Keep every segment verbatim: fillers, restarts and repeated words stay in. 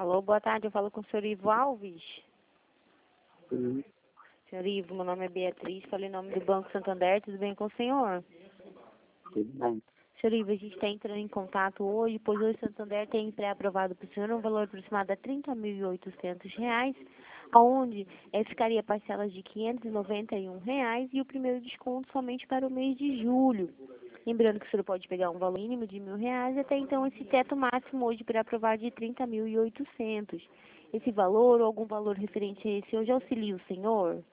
Alô, boa tarde, eu falo com o senhor Ivo Alves. Sim, Senhor Ivo, meu nome é Beatriz, falei em nome do Banco Santander, tudo bem com o senhor? tudo bem. Senhor Ivo, a gente está entrando em contato hoje, pois hoje o Santander tem pré-aprovado para o senhor um valor aproximado a trinta mil e oitocentos reais, onde eh, ficaria parcelas de quinhentos e noventa e um reais e o primeiro desconto somente para o mês de julho. Lembrando que o senhor pode pegar um valor mínimo de mil reais, até então esse teto máximo hoje para aprovar de trinta mil e oitocentos. Esse valor ou algum valor referente a esse hoje auxilia o senhor?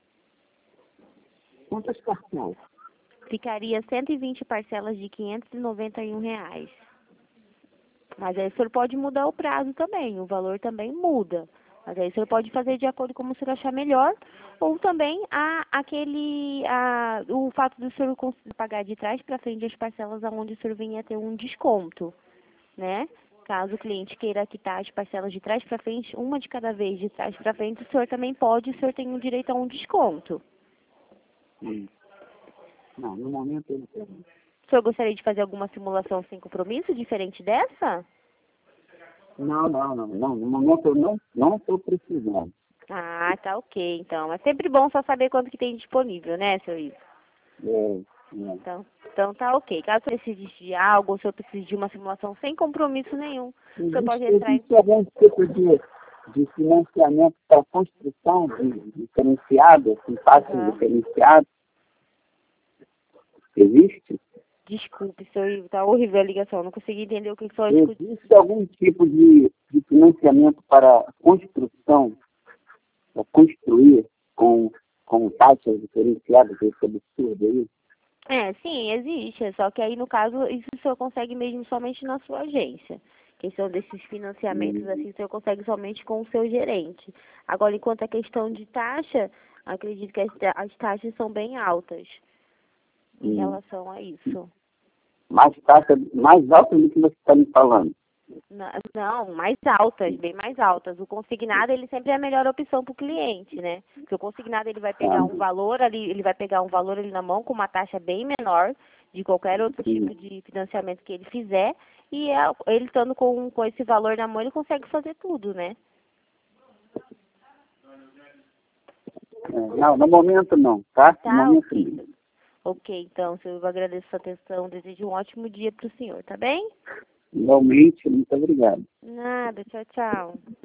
Quantas parcelas? Ficaria cento e vinte parcelas de quinhentos e noventa e um reais. Mas aí o senhor pode mudar o prazo também, o valor também muda. Mas aí o senhor pode fazer de acordo com o senhor achar melhor, ou também a, aquele, a, o fato do senhor conseguir pagar de trás para frente as parcelas aonde o senhor venha ter um desconto, né? Caso o cliente queira quitar as parcelas de trás para frente, uma de cada vez de trás para frente, o senhor também pode, o senhor tem o direito a um desconto. Hum. Não, no momento eu não tenho. O senhor gostaria de fazer alguma simulação sem compromisso diferente dessa? Não, não, não, não. No momento eu não não estou precisando. Ah, tá ok, então. É sempre bom só saber quanto que tem disponível, né, seu Ivo? É, é. Então, então tá ok. Caso você precise de algo, ou se eu precise de uma simulação sem compromisso nenhum, o senhor pode Existe, entrar em... existe algum tipo de, de financiamento para construção de diferenciado, assim, taxas Aham. diferenciadas? Existe? Desculpe, seu Ivo, tá horrível a ligação, não consegui entender o que foi. Existe algum tipo de, de financiamento para construção, para construir com, com taxas diferenciadas, esse absurdo aí? É, sim, existe. Só que aí, no caso, isso o senhor consegue mesmo somente na sua agência. Questão desses financiamentos, Hum, assim, o senhor consegue somente com o seu gerente. Agora, enquanto a questão de taxa, acredito que as, ta- as taxas são bem altas em hum. relação a isso. Mais taxa, mais alta do que você está me falando. Na- Não, mais altas, bem mais altas. O consignado, ele sempre é a melhor opção para o cliente, né? Porque o consignado, ele vai pegar um Sabe? valor ali, ele vai pegar um valor ali na mão com uma taxa bem menor de qualquer outro Hum. tipo de financiamento que ele fizer. E é- ele estando com, com esse valor na mão, ele consegue fazer tudo, né? É, não, no momento não, tá? No Tá, momento ok. não. Ok, então, eu agradeço a sua atenção. Desejo um ótimo dia para o senhor, tá bem? Igualmente, muito obrigado. Nada, tchau, tchau.